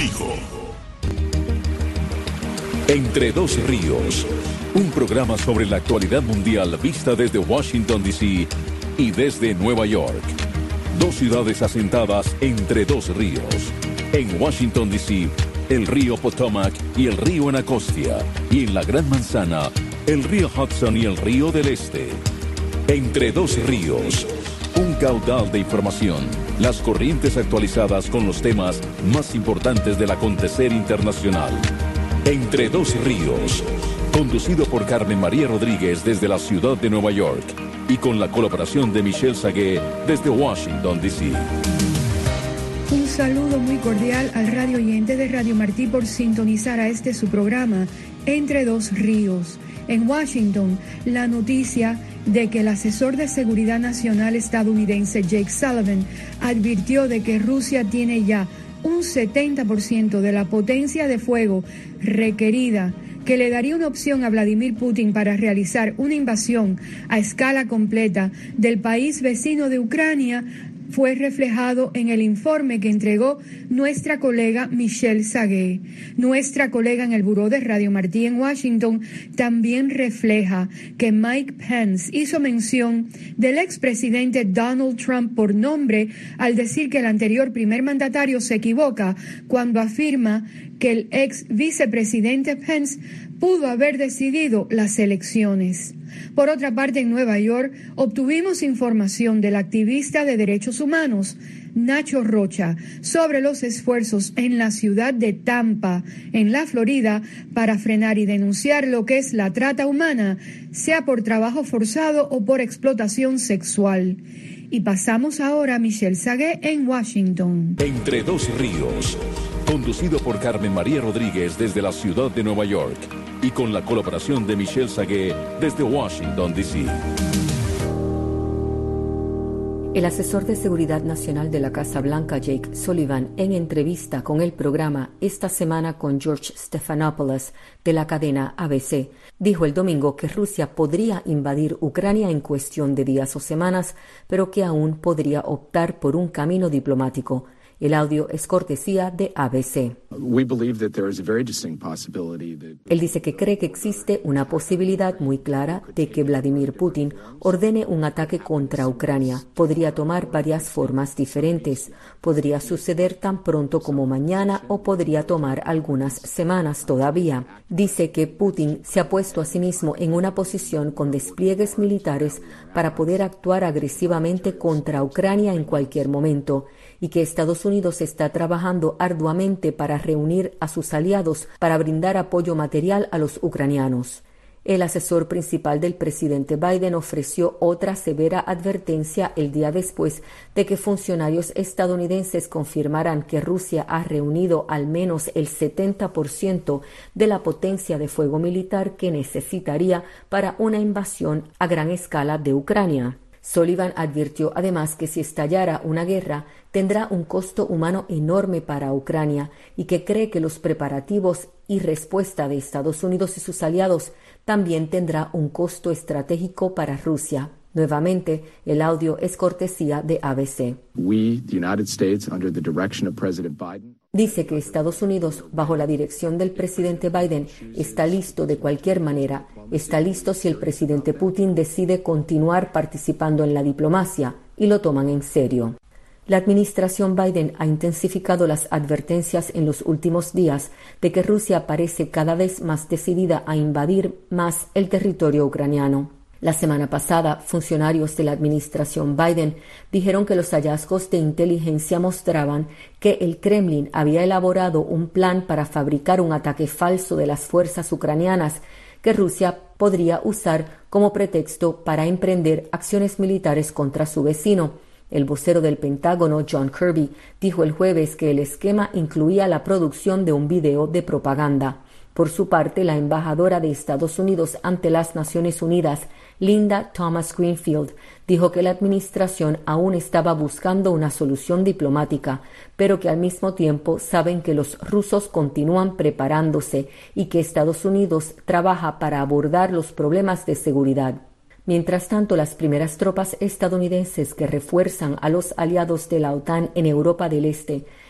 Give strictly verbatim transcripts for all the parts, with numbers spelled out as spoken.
contigo. Entre dos ríos, un programa sobre la actualidad mundial vista desde Washington, D C y desde Nueva York. Dos ciudades asentadas entre dos ríos. En Washington, D C, el río Potomac y el río Anacostia. Y en la Gran Manzana, el río Hudson y el río del Este. Entre dos ríos, un caudal de información. Las corrientes actualizadas con los temas más importantes del acontecer internacional. Entre dos ríos, conducido por Carmen María Rodríguez desde la ciudad de Nueva York y con la colaboración de Michelle Sagué desde Washington, D C. Un saludo muy cordial al radio oyente de Radio Martí por sintonizar a este su programa, Entre dos ríos. En Washington, la noticia de que el asesor de seguridad nacional estadounidense Jake Sullivan advirtió de que Rusia tiene ya un setenta por ciento de la potencia de fuego requerida, que le daría una opción a Vladimir Putin para realizar una invasión a escala completa del país vecino de Ucrania, fue reflejado en el informe que entregó nuestra colega Michelle Sagué. Nuestra colega en el Buró de Radio Martí en Washington también refleja que Mike Pence hizo mención del expresidente Donald Trump por nombre al decir que el anterior primer mandatario se equivoca cuando afirma que el ex vicepresidente Pence pudo haber decidido las elecciones. Por otra parte, en Nueva York, obtuvimos información del activista de derechos humanos, Nacho Rocha, sobre los esfuerzos en la ciudad de Tampa, en la Florida, para frenar y denunciar lo que es la trata humana, sea por trabajo forzado o por explotación sexual. Y pasamos ahora a Michelle Sagué en Washington. Entre dos ríos, conducido por Carmen María Rodríguez desde la ciudad de Nueva York y con la colaboración de Michelle Sagué desde Washington, D C. El asesor de seguridad nacional de la Casa Blanca, Jake Sullivan, en entrevista con el programa Esta Semana con George Stephanopoulos de la cadena A B C, dijo el domingo que Rusia podría invadir Ucrania en cuestión de días o semanas, pero que aún podría optar por un camino diplomático. El audio es cortesía de A B C. Él dice que cree que existe una posibilidad muy clara de que Vladimir Putin ordene un ataque contra Ucrania. Podría tomar varias formas diferentes. Podría suceder tan pronto como mañana o podría tomar algunas semanas todavía. Dice que Putin se ha puesto a sí mismo en una posición con despliegues militares para poder actuar agresivamente contra Ucrania en cualquier momento, y que Estados Unidos está trabajando arduamente para reunir a sus aliados para brindar apoyo material a los ucranianos. El asesor principal del presidente Biden ofreció otra severa advertencia el día después de que funcionarios estadounidenses confirmaran que Rusia ha reunido al menos el setenta por ciento de la potencia de fuego militar que necesitaría para una invasión a gran escala de Ucrania. Sullivan advirtió además que si estallara una guerra tendrá un costo humano enorme para Ucrania y que cree que los preparativos y respuesta de Estados Unidos y sus aliados también tendrá un costo estratégico para Rusia. Nuevamente, el audio es cortesía de A B C. We, the United States, under the direction of President Biden, Dice que Estados Unidos, bajo la dirección del presidente Biden, está listo de cualquier manera. Está listo si el presidente Putin decide continuar participando en la diplomacia, y lo toman en serio. La administración Biden ha intensificado las advertencias en los últimos días de que Rusia parece cada vez más decidida a invadir más el territorio ucraniano. La semana pasada, funcionarios de la administración Biden dijeron que los hallazgos de inteligencia mostraban que el Kremlin había elaborado un plan para fabricar un ataque falso de las fuerzas ucranianas que Rusia podría usar como pretexto para emprender acciones militares contra su vecino. El vocero del Pentágono, John Kirby, dijo el jueves que el esquema incluía la producción de un video de propaganda. Por su parte, la embajadora de Estados Unidos ante las Naciones Unidas, Linda Thomas Greenfield, dijo que la administración aún estaba buscando una solución diplomática, pero que al mismo tiempo saben que los rusos continúan preparándose y que Estados Unidos trabaja para abordar los problemas de seguridad. Mientras tanto, las primeras tropas estadounidenses que refuerzan a los aliados de la OTAN en Europa del Este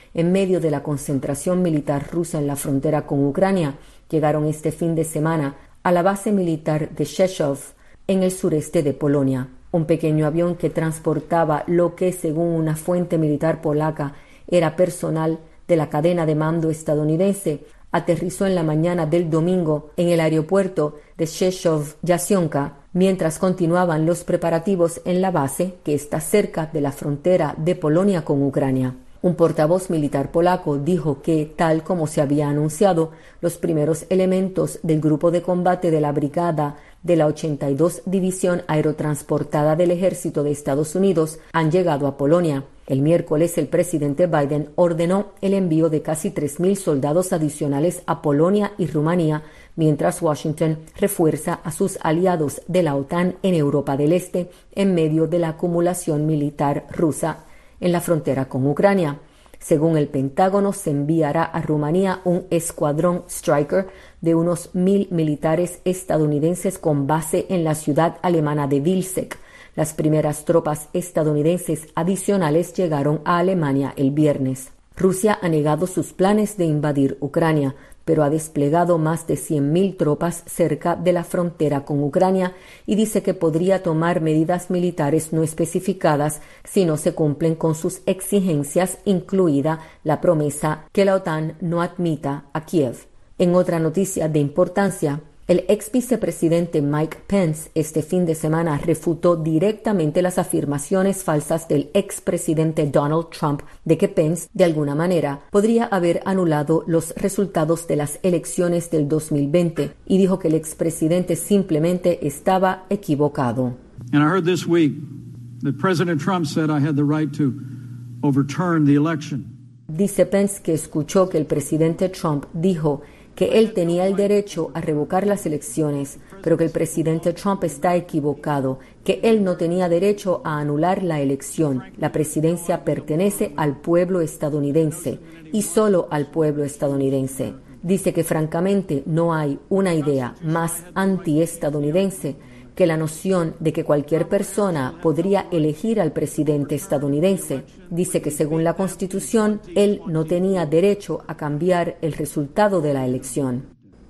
en medio de la concentración militar rusa en la frontera con Ucrania, llegaron este fin de semana a la base militar de Rzeszów, en el sureste de Polonia. Un pequeño avión que transportaba lo que, según una fuente militar polaca, era personal de la cadena de mando estadounidense, aterrizó en la mañana del domingo en el aeropuerto de Rzeszów-Jasionka, mientras continuaban los preparativos en la base que está cerca de la frontera de Polonia con Ucrania. Un portavoz militar polaco dijo que, tal como se había anunciado, los primeros elementos del grupo de combate de la brigada de la ochenta y dos División Aerotransportada del Ejército de Estados Unidos han llegado a Polonia. El miércoles, el presidente Biden ordenó el envío de casi tres mil soldados adicionales a Polonia y Rumanía, mientras Washington refuerza a sus aliados de la OTAN en Europa del Este en medio de la acumulación militar rusa en la frontera con Ucrania. Según el Pentágono, se enviará a Rumanía un escuadrón Stryker de unos mil militares estadounidenses con base en la ciudad alemana de Vilseck. Las primeras tropas estadounidenses adicionales llegaron a Alemania el viernes. Rusia ha negado sus planes de invadir Ucrania, pero ha desplegado más de cien mil tropas cerca de la frontera con Ucrania y dice que podría tomar medidas militares no especificadas si no se cumplen con sus exigencias, incluida la promesa que la OTAN no admita a Kiev. En otra noticia de importancia, el ex vicepresidente Mike Pence este fin de semana refutó directamente las afirmaciones falsas del expresidente Donald Trump de que Pence, de alguna manera, podría haber anulado los resultados de las elecciones del dos mil veinte y dijo que el expresidente simplemente estaba equivocado. And I heard this week that President Trump said I had the right to overturn the election. Dice Pence que escuchó que el presidente Trump dijo que él tenía el derecho a revocar las elecciones, pero que el presidente Trump está equivocado, que él no tenía derecho a anular la elección. La presidencia pertenece al pueblo estadounidense y solo al pueblo estadounidense. Dice que francamente no hay una idea más antiestadounidense que la noción de que cualquier persona podría elegir al presidente estadounidense. Dice que según la Constitución, él no tenía derecho a cambiar el resultado de la elección.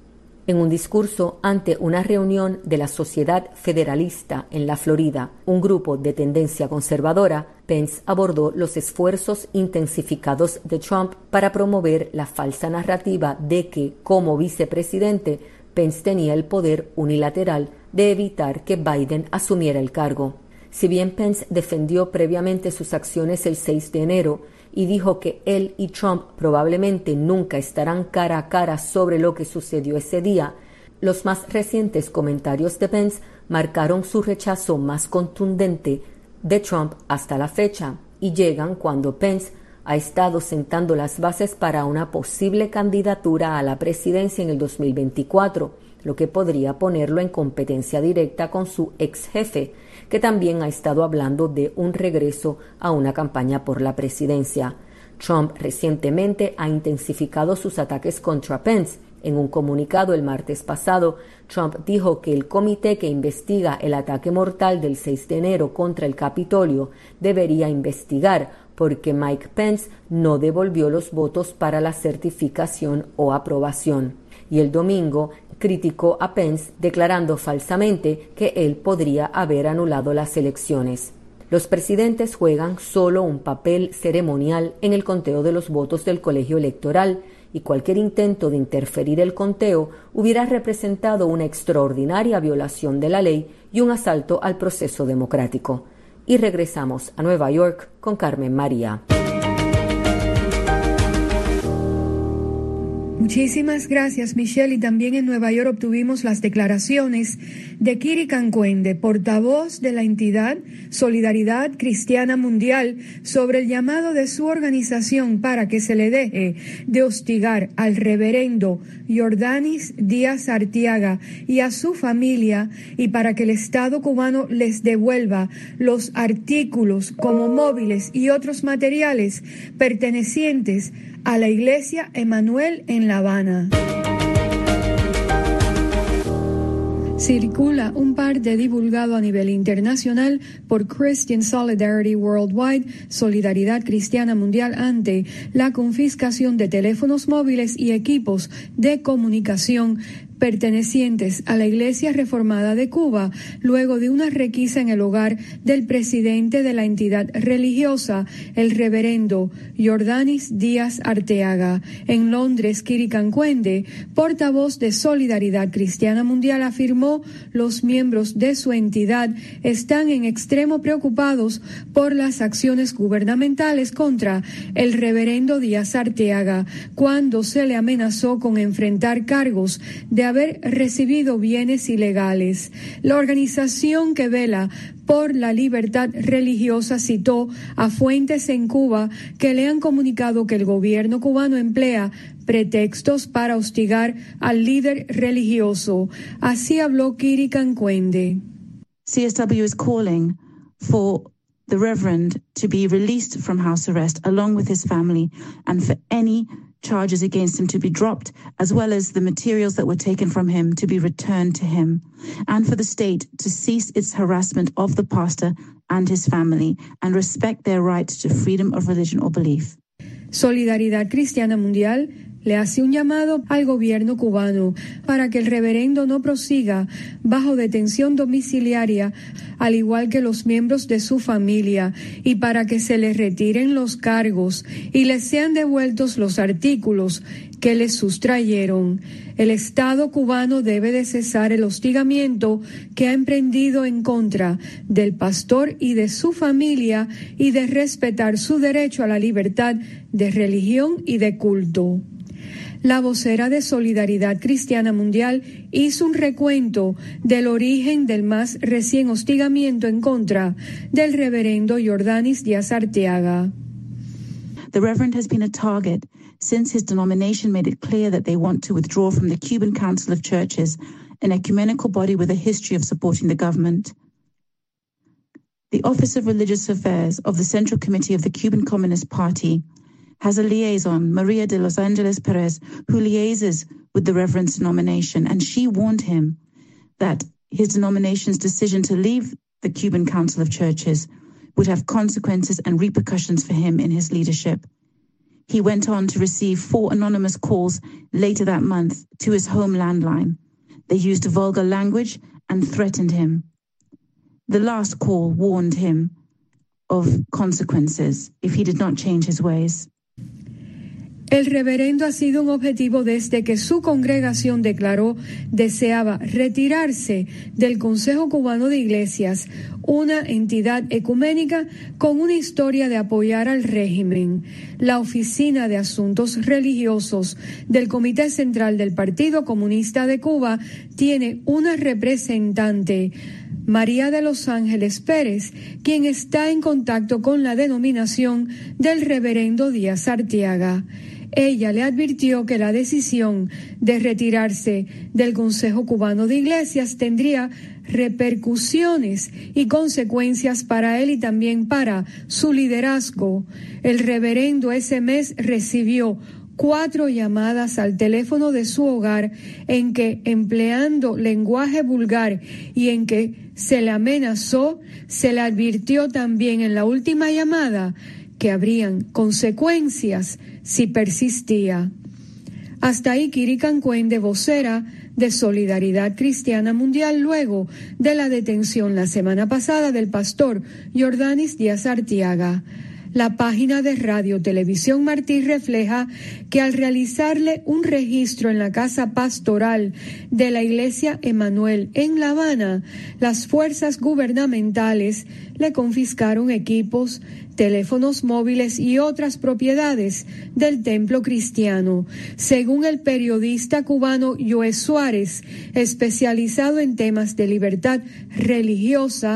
En un discurso ante una reunión de la Sociedad Federalista en la Florida, un grupo de tendencia conservadora, Pence abordó los esfuerzos intensificados de Trump para promover la falsa narrativa de que, como vicepresidente, Pence tenía el poder unilateral de evitar que Biden asumiera el cargo. Si bien Pence defendió previamente sus acciones el seis de enero y dijo que él y Trump probablemente nunca estarán cara a cara sobre lo que sucedió ese día, los más recientes comentarios de Pence marcaron su rechazo más contundente de Trump hasta la fecha y llegan cuando Pence ha estado sentando las bases para una posible candidatura a la presidencia en el dos mil veinticuatro, lo que podría ponerlo en competencia directa con su ex jefe, que también ha estado hablando de un regreso a una campaña por la presidencia. Trump recientemente ha intensificado sus ataques contra Pence. En un comunicado el martes pasado, Trump dijo que el comité que investiga el ataque mortal del seis de enero contra el Capitolio debería investigar porque Mike Pence no devolvió los votos para la certificación o aprobación. Y el domingo criticó a Pence declarando falsamente que él podría haber anulado las elecciones. Los presidentes juegan solo un papel ceremonial en el conteo de los votos del colegio electoral y cualquier intento de interferir el conteo hubiera representado una extraordinaria violación de la ley y un asalto al proceso democrático. Y regresamos a Nueva York con Carmen María. Muchísimas gracias, Michelle. Y también en Nueva York obtuvimos las declaraciones de Kiri Cancuende, portavoz de la entidad Solidaridad Cristiana Mundial, sobre el llamado de su organización para que se le deje de hostigar al reverendo Jordanis Díaz Arteaga y a su familia y para que el Estado cubano les devuelva los artículos como móviles y otros materiales pertenecientes a la Iglesia Emanuel en La Habana. Circula un parte divulgado a nivel internacional por Christian Solidarity Worldwide, Solidaridad Cristiana Mundial, ante la confiscación de teléfonos móviles y equipos de comunicación pertenecientes a la Iglesia Reformada de Cuba, luego de una requisa en el hogar del presidente de la entidad religiosa, el reverendo Jordanis Díaz Arteaga. En Londres, Kiri Cancuende, portavoz de Solidaridad Cristiana Mundial, afirmó los miembros de su entidad están en extremo preocupados por las acciones gubernamentales contra el reverendo Díaz Arteaga, cuando se le amenazó con enfrentar cargos de haber recibido bienes ilegales. La organización que vela por la libertad religiosa citó a fuentes en Cuba que le han comunicado que el gobierno cubano emplea pretextos para hostigar al líder religioso. Así habló Kiri Cancuende. C S W is calling for the Reverend to be released from house arrest along with his family, and for any charges against him to be dropped, as well as the materials that were taken from him to be returned to him, and for the state to cease its harassment of the pastor and his family and respect their right to freedom of religion or belief. Solidaridad Cristiana Mundial le hace un llamado al gobierno cubano para que el reverendo no prosiga bajo detención domiciliaria, al igual que los miembros de su familia, y para que se le retiren los cargos y le sean devueltos los artículos que le sustrayeron. El Estado cubano debe de cesar el hostigamiento que ha emprendido en contra del pastor y de su familia y de respetar su derecho a la libertad de religión y de culto. La vocera de Solidaridad Cristiana Mundial hizo un recuento del origen del más recién hostigamiento en contra del reverendo Jordanis Díaz Arteaga. The Reverend has been a target since his denomination made it clear that they want to withdraw from the Cuban Council of Churches, an ecumenical body with a history of supporting the government. The Office of Religious Affairs of the Central Committee of the Cuban Communist Party has a liaison, Maria de Los Angeles Perez, who liaises with the Reverend's denomination, and she warned him that his denomination's decision to leave the Cuban Council of Churches would have consequences and repercussions for him in his leadership. He went on to receive four anonymous calls later that month to his home landline. They used vulgar language and threatened him. The last call warned him of consequences if he did not change his ways. El reverendo ha sido un objetivo desde que su congregación declaró deseaba retirarse del Consejo Cubano de Iglesias, una entidad ecuménica con una historia de apoyar al régimen. La Oficina de Asuntos Religiosos del Comité Central del Partido Comunista de Cuba tiene una representante, María de Los Ángeles Pérez, quien está en contacto con la denominación del reverendo Díaz Arteaga. Ella le advirtió que la decisión de retirarse del Consejo Cubano de Iglesias tendría repercusiones y consecuencias para él y también para su liderazgo. El reverendo ese mes recibió cuatro llamadas al teléfono de su hogar en que, empleando lenguaje vulgar y en que se le amenazó, se le advirtió también en la última llamada que habrían consecuencias si persistía. Hasta ahí Kiri Cancuende, vocera de Solidaridad Cristiana Mundial, luego de la detención la semana pasada del pastor Jordanis Díaz Arteaga. La página de Radio Televisión Martí refleja que al realizarle un registro en la casa pastoral de la Iglesia Emanuel en La Habana, las fuerzas gubernamentales le confiscaron equipos, teléfonos móviles y otras propiedades del templo cristiano. Según el periodista cubano Joe Suárez, especializado en temas de libertad religiosa,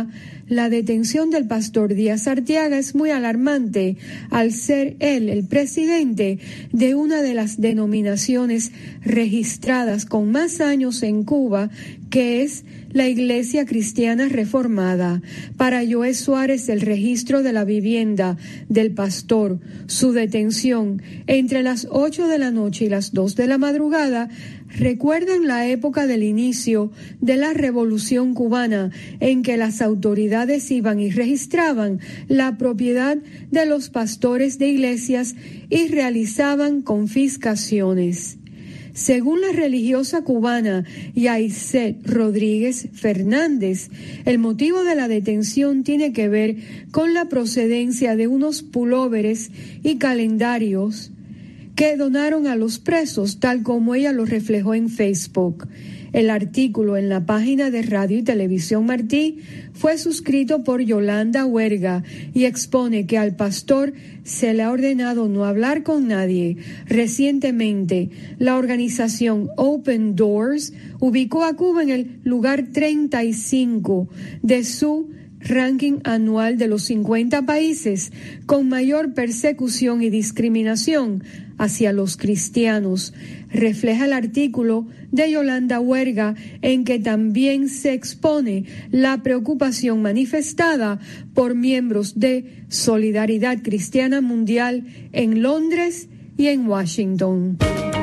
La detención del pastor Díaz Arteaga es muy alarmante al ser él el presidente de una de las denominaciones registradas con más años en Cuba, que es la Iglesia Cristiana Reformada. Para Joé Suárez, el registro de la vivienda del pastor, su detención entre las ocho de la noche y las dos de la madrugada, recuerdan la época del inicio de la Revolución Cubana, en que las autoridades iban y registraban la propiedad de los pastores de iglesias y realizaban confiscaciones. Según la religiosa cubana Yaiset Rodríguez Fernández, el motivo de la detención tiene que ver con la procedencia de unos pulóveres y calendarios que donaron a los presos, tal como ella lo reflejó en Facebook. El artículo en la página de Radio y Televisión Martí fue suscrito por Yolanda Huerga y expone que al pastor se le ha ordenado no hablar con nadie. Recientemente, la organización Open Doors ubicó a Cuba en el lugar treinta y cinco de su ranking anual de los cincuenta países con mayor persecución y discriminación hacia los cristianos. Refleja el artículo de Yolanda Huerga, en que también se expone la preocupación manifestada por miembros de Solidaridad Cristiana Mundial en Londres y en Washington.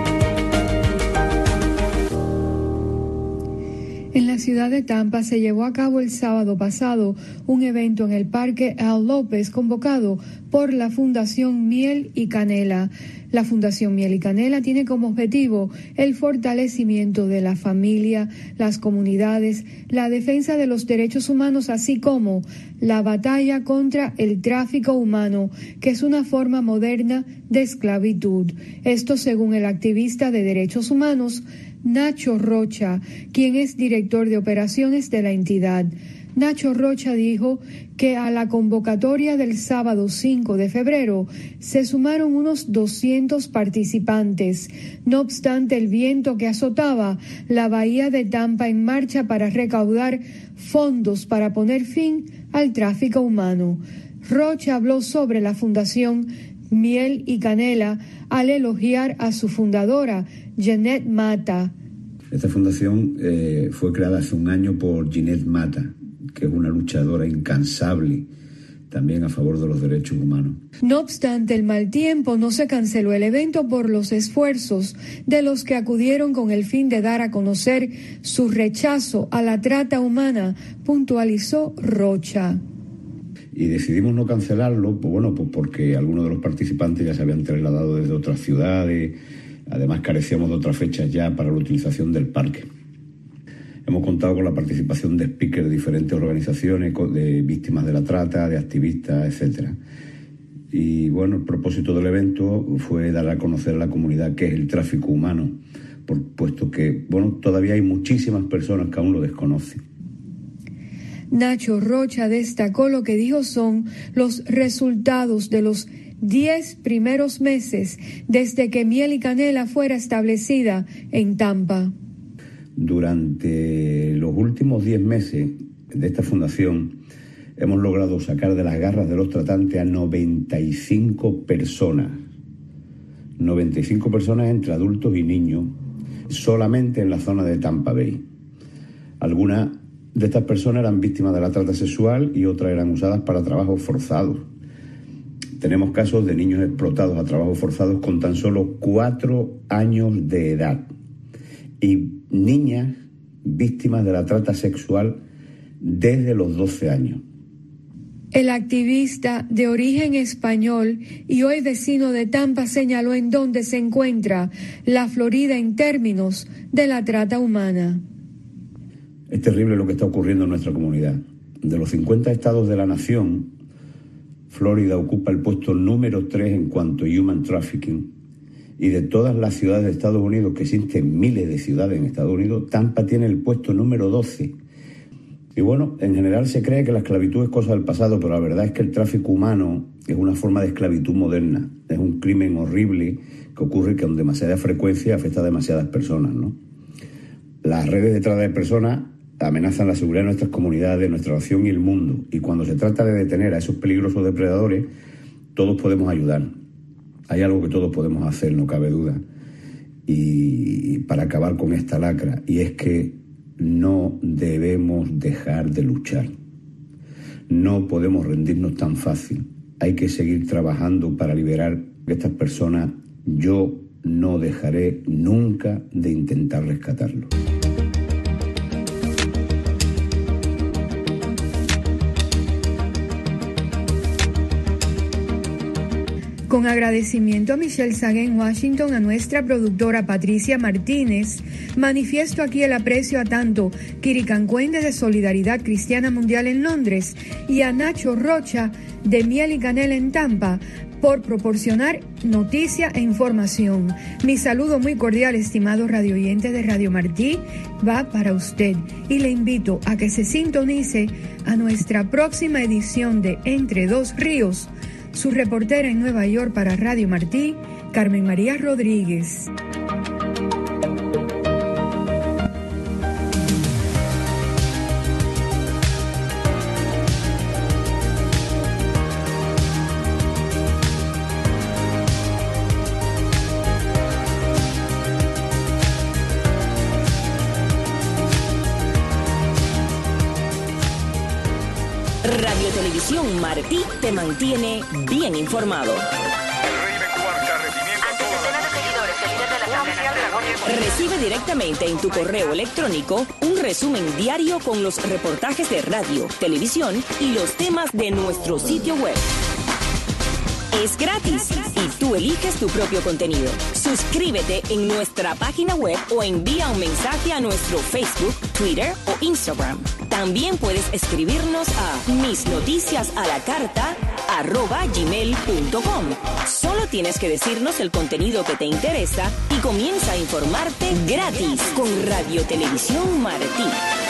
En la ciudad de Tampa se llevó a cabo el sábado pasado un evento en el Parque Al López convocado por la Fundación Miel y Canela. La Fundación Miel y Canela tiene como objetivo el fortalecimiento de la familia, las comunidades, la defensa de los derechos humanos, así como la batalla contra el tráfico humano, que es una forma moderna de esclavitud. Esto según el activista de derechos humanos Nacho Rocha, quien es director de operaciones de la entidad. Nacho Rocha dijo que a la convocatoria del sábado cinco de febrero se sumaron unos doscientos participantes. No obstante, el viento que azotaba la bahía de Tampa en marcha para recaudar fondos para poner fin al tráfico humano. Rocha habló sobre la Fundación Miel y Canela al elogiar a su fundadora, Jeanette Mata. Esta fundación eh, fue creada hace un año por Jeanette Mata, que es una luchadora incansable también a favor de los derechos humanos. No obstante el mal tiempo, no se canceló el evento por los esfuerzos de los que acudieron con el fin de dar a conocer su rechazo a la trata humana, puntualizó Rocha. Y decidimos no cancelarlo, pues bueno, pues porque algunos de los participantes ya se habían trasladado desde otras ciudades, además carecíamos de otras fechas ya para la utilización del parque. Hemos contado con la participación de speakers de diferentes organizaciones, de víctimas de la trata, de activistas, etcétera. Y bueno, el propósito del evento fue dar a conocer a la comunidad qué es el tráfico humano, por, puesto que bueno, todavía hay muchísimas personas que aún lo desconocen. Nacho Rocha destacó lo que dijo son los resultados de los diez primeros meses desde que Miel y Canela fuera establecida en Tampa. Durante los últimos diez meses de esta fundación hemos logrado sacar de las garras de los tratantes a noventa y cinco personas. noventa y cinco personas entre adultos y niños, solamente en la zona de Tampa Bay. Algunas de estas personas eran víctimas de la trata sexual y otras eran usadas para trabajos forzados. Tenemos casos de niños explotados a trabajos forzados con tan solo cuatro años de edad y niñas víctimas de la trata sexual desde los doce años. El activista de origen español y hoy vecino de Tampa señaló en dónde se encuentra la Florida en términos de la trata humana. Es terrible lo que está ocurriendo en nuestra comunidad. De los cincuenta estados de la nación, Florida ocupa el puesto número tres en cuanto a human trafficking. Y de todas las ciudades de Estados Unidos, que existen miles de ciudades en Estados Unidos, Tampa tiene el puesto número doce. Y bueno, en general se cree que la esclavitud es cosa del pasado, pero la verdad es que el tráfico humano es una forma de esclavitud moderna. Es un crimen horrible que ocurre que con demasiada frecuencia afecta a demasiadas personas, ¿no? Las redes de trata de personas amenazan la seguridad de nuestras comunidades, nuestra nación y el mundo. Y cuando se trata de detener a esos peligrosos depredadores, todos podemos ayudar. Hay algo que todos podemos hacer, no cabe duda, y para acabar con esta lacra, y es que no debemos dejar de luchar. No podemos rendirnos tan fácil. Hay que seguir trabajando para liberar a estas personas. Yo no dejaré nunca de intentar rescatarlos. Con agradecimiento a Michelle Sagué en Washington, a nuestra productora Patricia Martínez, manifiesto aquí el aprecio a tanto Quiricancuende de Solidaridad Cristiana Mundial en Londres y a Nacho Rocha de Miel y Canela en Tampa por proporcionar noticia e información. Mi saludo muy cordial, estimado radio oyente de Radio Martí, va para usted y le invito a que se sintonice a nuestra próxima edición de Entre Dos Ríos. Su reportera en Nueva York para Radio Martí, Carmen María Rodríguez. Radio Televisión Martí te mantiene bien informado. Recibe directamente en tu correo electrónico un resumen diario con los reportajes de radio, televisión y los temas de nuestro sitio web. Es gratis y tú eliges tu propio contenido. Suscríbete en nuestra página web o envía un mensaje a nuestro Facebook, Twitter o Instagram. También puedes escribirnos a misnoticiasalacarta arroba gmail punto com. Solo tienes que decirnos el contenido que te interesa y comienza a informarte gratis con Radio Televisión Martí.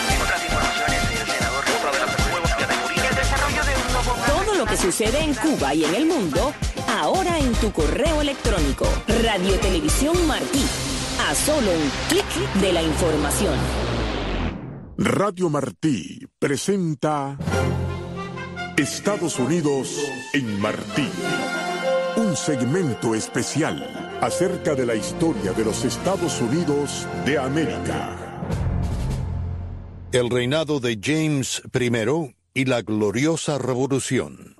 Todo lo que sucede en Cuba y en el mundo, ahora en tu correo electrónico. Radio Televisión Martí, a solo un clic de la información. Radio Martí presenta Estados Unidos en Martí, un segmento especial acerca de la historia de los Estados Unidos de América. El reinado de James primero y la gloriosa revolución.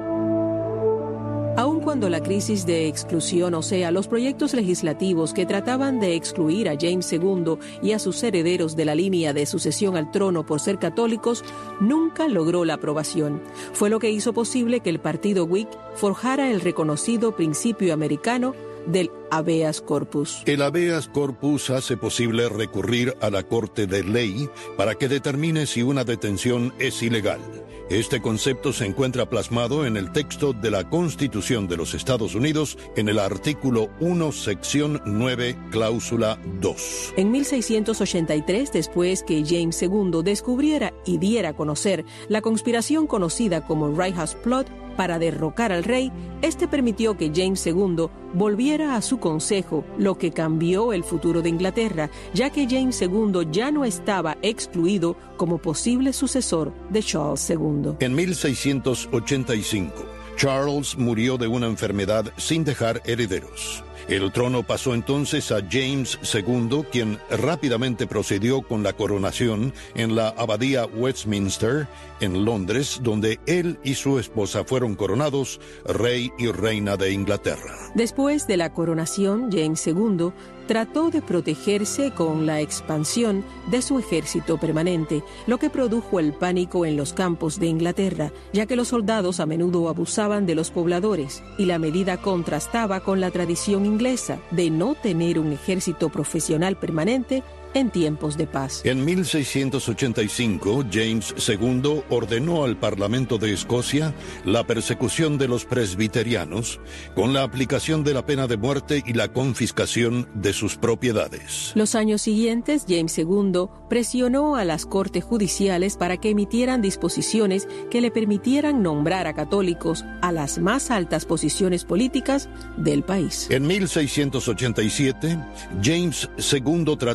Aun cuando la crisis de exclusión, o sea, los proyectos legislativos que trataban de excluir a James segundo y a sus herederos de la línea de sucesión al trono por ser católicos, nunca logró la aprobación. Fue lo que hizo posible que el partido Whig forjara el reconocido principio americano del habeas corpus. El habeas corpus hace posible recurrir a la Corte de Ley para que determine si una detención es ilegal. Este concepto se encuentra plasmado en el texto de la Constitución de los Estados Unidos en el artículo uno, sección nueve, cláusula dos. En mil seiscientos ochenta y tres, después que James segundo descubriera y diera a conocer la conspiración conocida como Right House Plot para derrocar al rey, este permitió que James segundo volviera a su consejo, lo que cambió el futuro de Inglaterra, ya que James segundo ya no estaba excluido como posible sucesor de Charles segundo. En mil seiscientos ochenta y cinco, Charles murió de una enfermedad sin dejar herederos. El trono pasó entonces a James segundo, quien rápidamente procedió con la coronación en la abadía Westminster, en Londres, donde él y su esposa fueron coronados rey y reina de Inglaterra. Después de la coronación, James segundo trató de protegerse con la expansión de su ejército permanente, lo que produjo el pánico en los campos de Inglaterra, ya que los soldados a menudo abusaban de los pobladores, y la medida contrastaba con la tradición inglesa de no tener un ejército profesional permanente en tiempos de paz. En mil seiscientos ochenta y cinco, James segundo ordenó al Parlamento de Escocia la persecución de los presbiterianos con la aplicación de la pena de muerte y la confiscación de sus propiedades. Los años siguientes, James segundo presionó a las cortes judiciales para que emitieran disposiciones que le permitieran nombrar a católicos a las más altas posiciones políticas del país. En mil seiscientos ochenta y siete, James segundo trató de aliar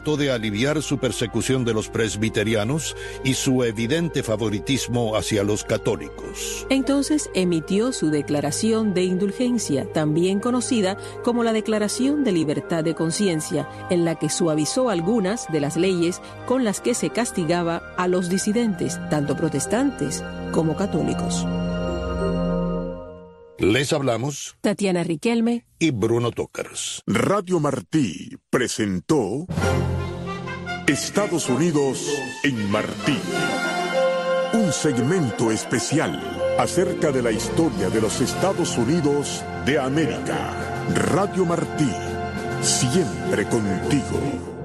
aliviar su persecución de los presbiterianos y su evidente favoritismo hacia los católicos. Entonces emitió su declaración de indulgencia, también conocida como la Declaración de Libertad de Conciencia, en la que suavizó algunas de las leyes con las que se castigaba a los disidentes, tanto protestantes como católicos. Les hablamos Tatiana Riquelme y Bruno Tócars. Radio Martí presentó Estados Unidos en Martí, un segmento especial acerca de la historia de los Estados Unidos de América. Radio Martí, siempre contigo.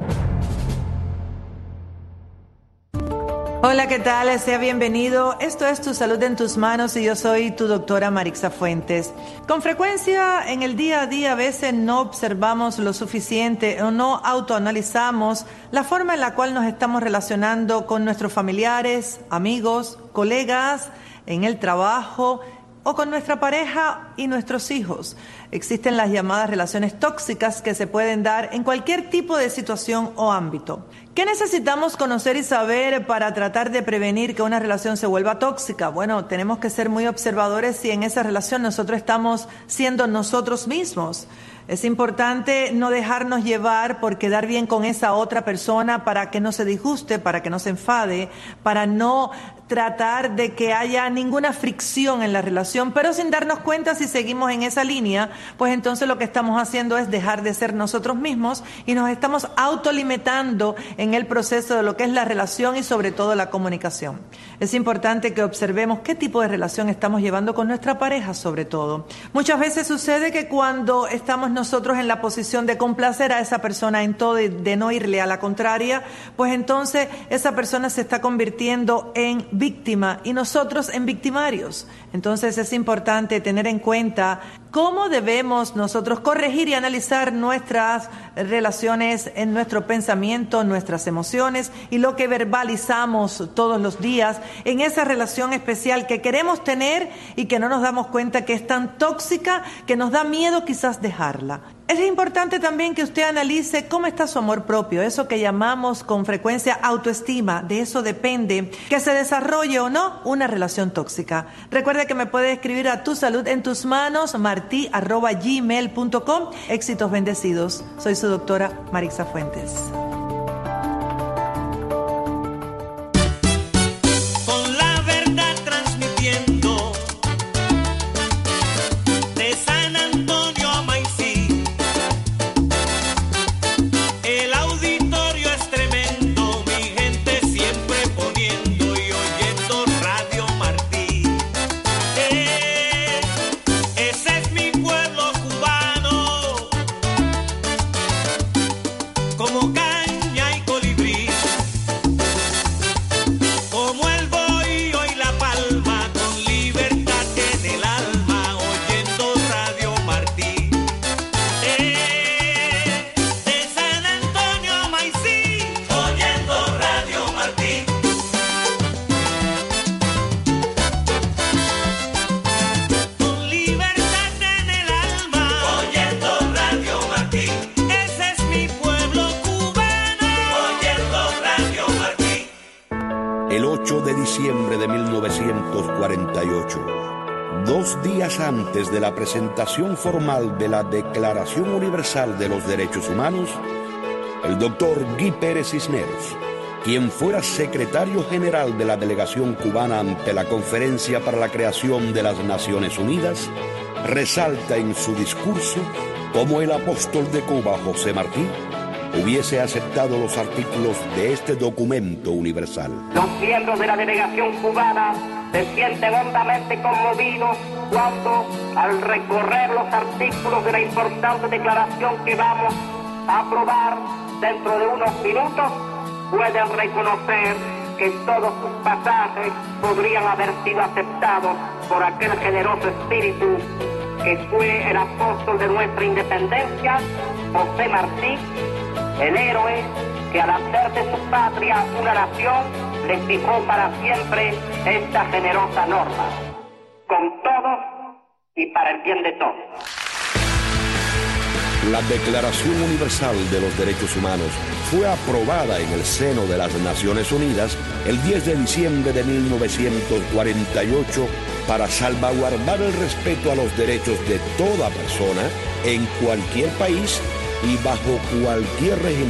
Hola, ¿qué tal? Sea bienvenido. Esto es Tu Salud en Tus Manos y yo soy tu doctora Marixa Fuentes. Con frecuencia en el día a día a veces no observamos lo suficiente o no autoanalizamos la forma en la cual nos estamos relacionando con nuestros familiares, amigos, colegas, en el trabajo o con nuestra pareja y nuestros hijos. Existen las llamadas relaciones tóxicas que se pueden dar en cualquier tipo de situación o ámbito. ¿Qué necesitamos conocer y saber para tratar de prevenir que una relación se vuelva tóxica? Bueno, tenemos que ser muy observadores si en esa relación nosotros estamos siendo nosotros mismos. Es importante no dejarnos llevar por quedar bien con esa otra persona para que no se disguste, para que no se enfade, para no tratar de que haya ninguna fricción en la relación, pero sin darnos cuenta si seguimos en esa línea, pues entonces lo que estamos haciendo es dejar de ser nosotros mismos y nos estamos autolimitando en el proceso de lo que es la relación y sobre todo la comunicación. Es importante que observemos qué tipo de relación estamos llevando con nuestra pareja sobre todo. Muchas veces sucede que cuando estamos nosotros en la posición de complacer a esa persona en todo y de no irle a la contraria, pues entonces esa persona se está convirtiendo en víctima y nosotros en victimarios. Entonces es importante tener en cuenta cómo debemos nosotros corregir y analizar nuestras relaciones en nuestro pensamiento, nuestras emociones y lo que verbalizamos todos los días en esa relación especial que queremos tener y que no nos damos cuenta que es tan tóxica que nos da miedo quizás dejarla. Es importante también que usted analice cómo está su amor propio, eso que llamamos con frecuencia autoestima. De eso depende que se desarrolle o no una relación tóxica. Recuerde que me puede escribir a Tu Salud en Tus Manos, marti arroba gmail punto com. Éxitos bendecidos. Soy su doctora Marixa Fuentes. Dos días antes de la presentación formal de la Declaración Universal de los Derechos Humanos, el doctor Guy Pérez Cisneros, quien fuera secretario general de la delegación cubana ante la Conferencia para la Creación de las Naciones Unidas, resalta en su discurso cómo el apóstol de Cuba, José Martí, hubiese aceptado los artículos de este documento universal. Los miembros de la delegación cubana se sienten hondamente conmovidos cuando, al recorrer los artículos de la importante declaración que vamos a aprobar dentro de unos minutos, pueden reconocer que todos sus pasajes podrían haber sido aceptados por aquel generoso espíritu que fue el apóstol de nuestra independencia, José Martí, el héroe que al hacer de su patria una nación le fijó para siempre esta generosa norma, con todos y para el bien de todos. La Declaración Universal de los Derechos Humanos fue aprobada en el seno de las Naciones Unidas el diez de diciembre de mil novecientos cuarenta y ocho para salvaguardar el respeto a los derechos de toda persona en cualquier país y bajo cualquier régimen